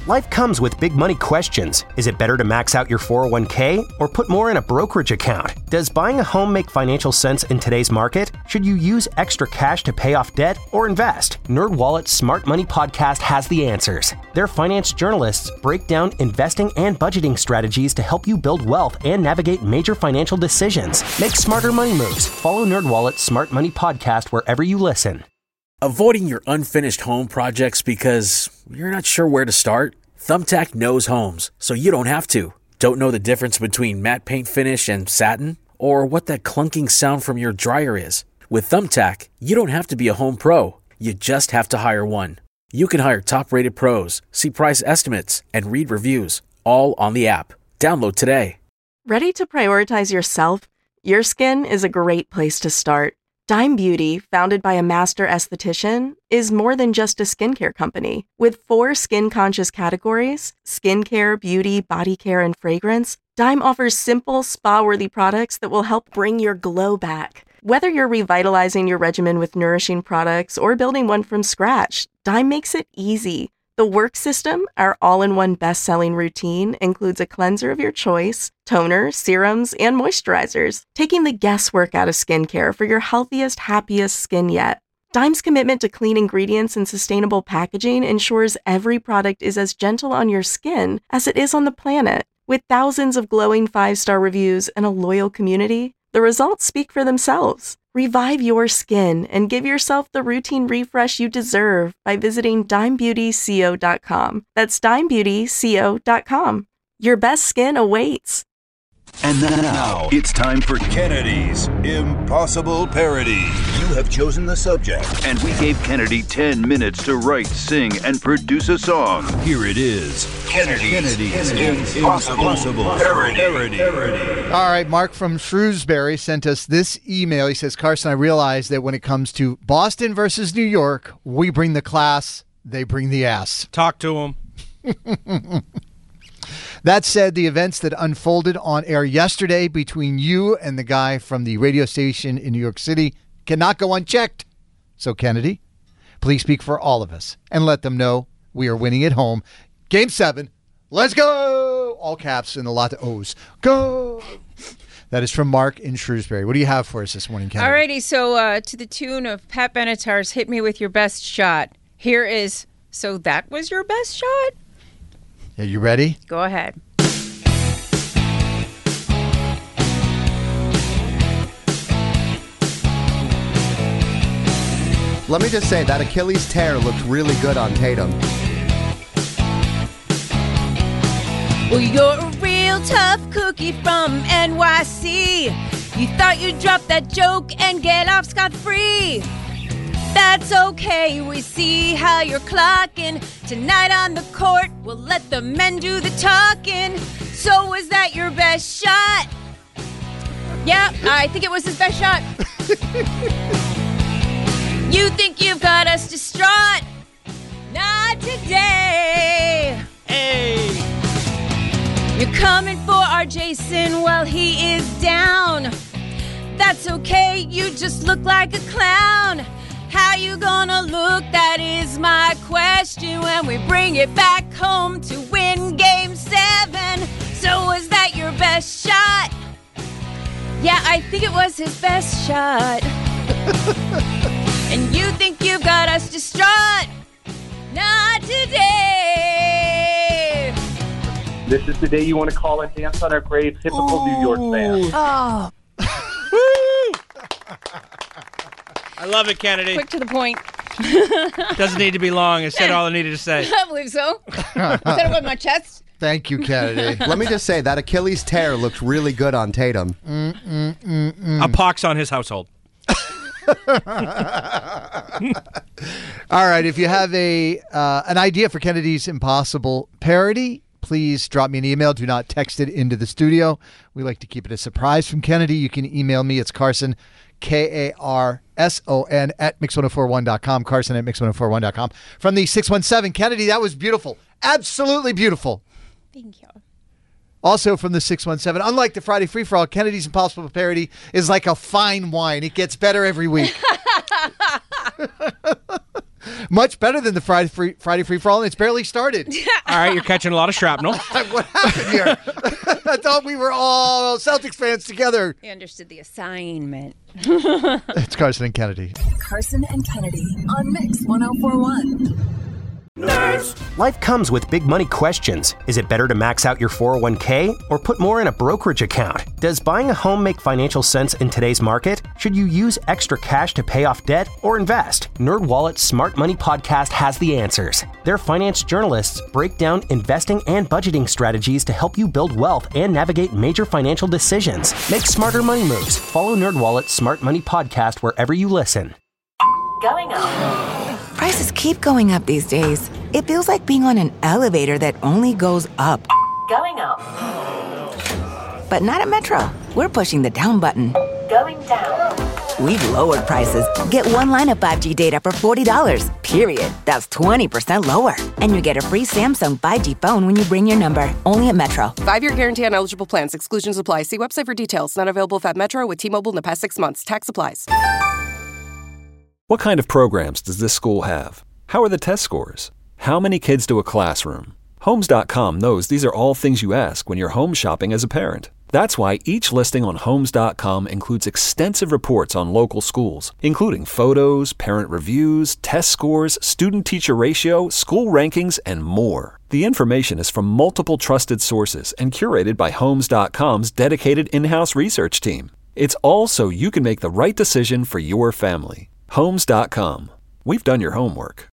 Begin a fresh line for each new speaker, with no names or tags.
Life comes with big money questions. Is it better to max out your 401k or put more in a brokerage account? Does buying a home make financial sense in today's market? Should you use extra cash to pay off debt or invest? NerdWallet's Smart Money Podcast has the answers. Their finance journalists break down investing and budgeting strategies to help you build wealth and navigate major financial decisions. Make smarter money moves. Follow NerdWallet's Smart Money Podcast wherever you listen.
Avoiding your unfinished home projects because you're not sure where to start? Thumbtack knows homes, so you don't have to. Don't know the difference between matte paint finish and satin? Or what that clunking sound from your dryer is? With Thumbtack, you don't have to be a home pro. You just have to hire one. You can hire top-rated pros, see price estimates, and read reviews, all on the app. Download today.
Ready to prioritize yourself? Your skin is a great place to start. Dime Beauty, founded by a master esthetician, is more than just a skincare company. With 4 skin-conscious categories, skincare, beauty, body care, and fragrance, Dime offers simple, spa-worthy products that will help bring your glow back. Whether you're revitalizing your regimen with nourishing products or building one from scratch, Dime makes it easy. The Work System, our all-in-one best-selling routine, includes a cleanser of your choice, toner, serums, and moisturizers, taking the guesswork out of skincare for your healthiest, happiest skin yet. Dime's commitment to clean ingredients and sustainable packaging ensures every product is as gentle on your skin as it is on the planet. With thousands of glowing 5-star reviews and a loyal community, the results speak for themselves. Revive your skin and give yourself the routine refresh you deserve by visiting DimeBeautyCO.com. That's DimeBeautyCO.com. Your best skin awaits.
And now it's time for Kennedy's Impossible Parody. You have chosen the subject, and we gave Kennedy 10 minutes to write, sing, and produce a song. Here it is. Kennedy's Impossible Parody.
All right, Mark from Shrewsbury sent us this email. He says, Carson, I realize that when it comes to Boston versus New York, we bring the class, they bring the ass.
Talk to him.
That said, the events that unfolded on air yesterday between you and the guy from the radio station in New York City cannot go unchecked. So, Kennedy, please speak for all of us and let them know we are winning at home. Game 7. Let's go! All caps and a lot of O's. Go! That is from Mark in Shrewsbury. What do you have for us this morning, Kennedy?
All righty, so to the tune of Pat Benatar's Hit Me With Your Best Shot, here is, so that was your best shot?
Are you ready?
Go ahead.
Let me just say, that Achilles tear looked really good on Tatum.
Well, you're a real tough cookie from NYC. You thought you'd drop that joke and get off scot-free. That's okay, we see how you're clocking. Tonight on the court, we'll let the men do the talking. So was that your best shot? Yeah, I think it was his best shot. You think you've got us distraught? Not today.
Hey!
You're coming for our Jason while he is down. That's okay, you just look like a clown. How you gonna look? That is my question when we bring it back home to win Game 7. So was that your best shot? Yeah, I think it was his best shot. And you think you've got us distraught? Not today.
This is the day you want to call and dance on our grave. Typical New York fan.
Oh.
I love it, Kennedy.
Quick to the point.
Doesn't need to be long. I said all I needed to say.
I believe so. Said it with my chest.
Thank you, Kennedy.
Let me just say, that Achilles tear looked really good on Tatum.
A pox on his household.
All right, if you have an idea for Kennedy's Impossible Parody, please drop me an email. Do not text it into the studio. We like to keep it a surprise from Kennedy. You can email me. It's Carson, Karson at mix1041.com. Carson at mix1041.com. From the 617, Kennedy, that was beautiful. Absolutely beautiful.
Thank you.
Also from the 617, unlike the Friday Free-For-All, Kennedy's Impossible Parody is like a fine wine. It gets better every week. Much better than the Friday free-for-all, and it's barely started.
All right, you're catching a lot of shrapnel.
What happened here? I thought we were all Celtics fans together.
You understood the assignment.
It's Carson and Kennedy.
Carson and Kennedy on Mix 104.1.
Nerds. Life comes with big money questions. Is it better to max out your 401k or put more in a brokerage account? Does buying a home make financial sense in today's market? Should you use extra cash to pay off debt or invest? NerdWallet's Smart Money podcast has the answers. Their finance journalists break down investing and budgeting strategies to help you build wealth and navigate major financial decisions. Make smarter money moves. Follow NerdWallet's Smart Money podcast wherever you listen.
Going up.
Prices keep going up these days. It feels like being on an elevator that only goes up.
Going up.
But not at Metro. We're pushing the down button.
Going down.
We've lowered prices. Get one line of 5G data for $40, period. That's 20% lower. And you get a free Samsung 5G phone when you bring your number. Only at Metro.
5-year guarantee on eligible plans. Exclusions apply. See website for details. Not available at Metro with T-Mobile in the past 6 months. Tax applies.
What kind of programs does this school have? How are the test scores? How many kids to a classroom? Homes.com knows these are all things you ask when you're home shopping as a parent. That's why each listing on Homes.com includes extensive reports on local schools, including photos, parent reviews, test scores, student-teacher ratio, school rankings, and more. The information is from multiple trusted sources and curated by Homes.com's dedicated in-house research team. It's all so you can make the right decision for your family. Homes.com. We've done your homework.